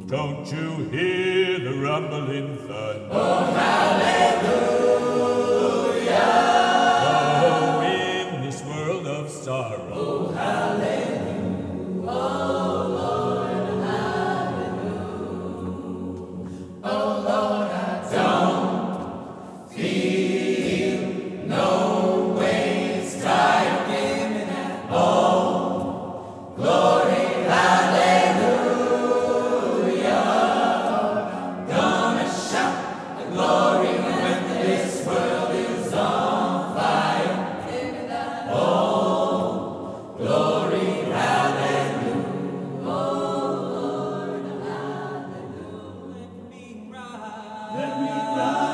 Don't you hear the rumbling thunder? Oh, hallelujah. Oh, in this world of sorrow. Oh, hallelujah. Oh, Lord, hallelujah. Oh, Lord, I don't feel no ways tired. Give me that. Oh, glory, hallelujah. Gonna shout the glory when this world is on fire. Give me that. Oh, glory, hallelujah. Oh, Lord, hallelujah. Let me ride.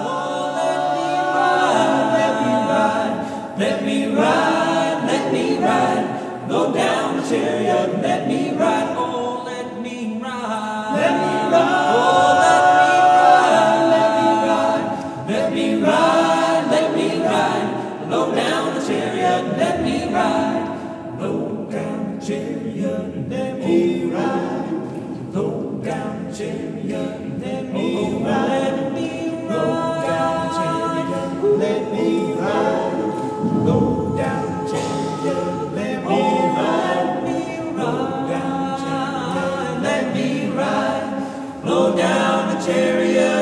Let me ride, let me ride, go down the chariot, let me ride, oh, let me ride, let me ride, oh, let me ride, let me ride, let me ride, low down the chariot, let me ride, low down the chariot, let me ride, low down the chariot, let me ride, low down the chariot, let me ride. Low down chariot, let me ride. Low down chariot, let me ride. Low down the chariot.